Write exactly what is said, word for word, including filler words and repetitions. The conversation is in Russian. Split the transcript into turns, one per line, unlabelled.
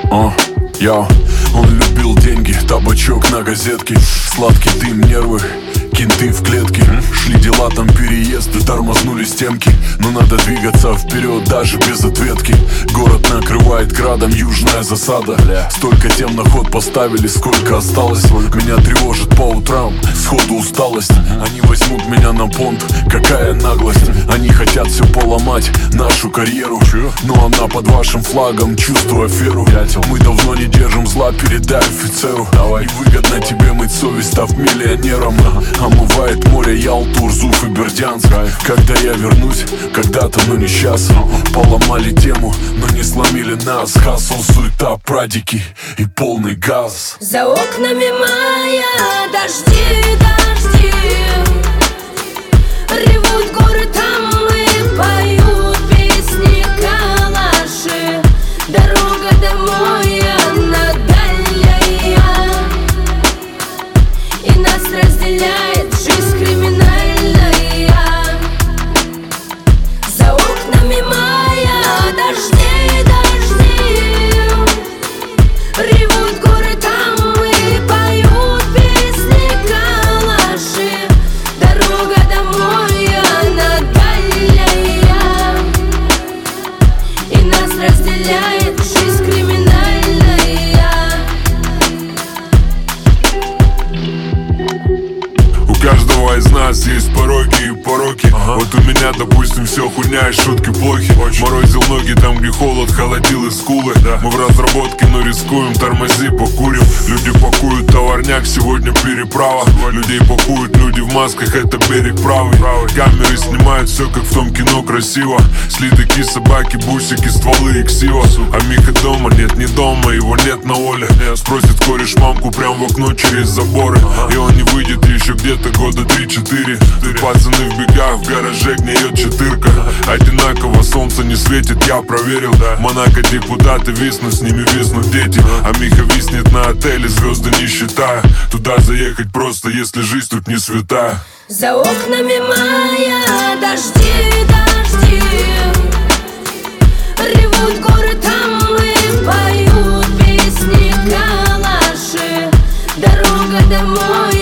О, я. Он любил деньги, табачок на газетке, сладкий дым, нервы, кенты в клетке. Шли дела, там переезды, тормознули стенки. Но надо двигаться вперед, даже без ответки. Город накрывает градом, южная засада. Столько тем на ход поставили, сколько осталось. Меня тревожит по утрам, сходу усталость. Они возьмут меня на понт, какая наглость. Они хотят все поломать, нашу карьеру. Но она под вашим флагом, чувствую аферу. Мы давно не держим зла, передай офицеру. Невыгодно тебе мыть совесть, став миллионером. Омывает море Ялту, Урзуф и Бердянск. Когда я вернусь, когда-то, но не сейчас. Поломали тему, но не сломили нас. Хасл, суета, прадики и полный газ.
За окнами мая дожди, дожди. Ревут горы там и поют песни калаши. Дорога домой, она дальняя, и нас разделяет жизнь криминальная. За окнами мая дожди, дожди. Ревут горы там и поют песни калаши. Дорога домой, она дальняя, и нас разделяет жизнь криминальная.
У каждого из нас есть пороки и пороки. Ага. Вот у меня, допустим, все хуйня и шутки плохи. Очень. Морозил ноги там, где холод, холодил и скулы. Да. Мы в разработке, но рискуем, тормози, покурим. Люди пакуют товарняк, сегодня переправа. Людей пакуют люди в масках, это берег правый. правый. Камеры снимают все, как в том кино, красиво. Слитыки, собаки, бусики, стволы и ксива. А Миха дома, нет, не дома, его нет на воле. Спросит кореш мамку прям в окно через заборы. Ага. И он не выйдет еще где-то года три-четыре. Тут пацаны в бегах, в гараже гниет четырка. Одинаково, солнце не светит, я проверил. Монако депутаты виснут, с ними виснут дети. А Миха виснет на отеле, звезды не считая. Туда заехать просто, если жизнь тут не святая.
За окнами мая дожди, дожди. Ревут горы там и поют песни калаши. Дорога домой,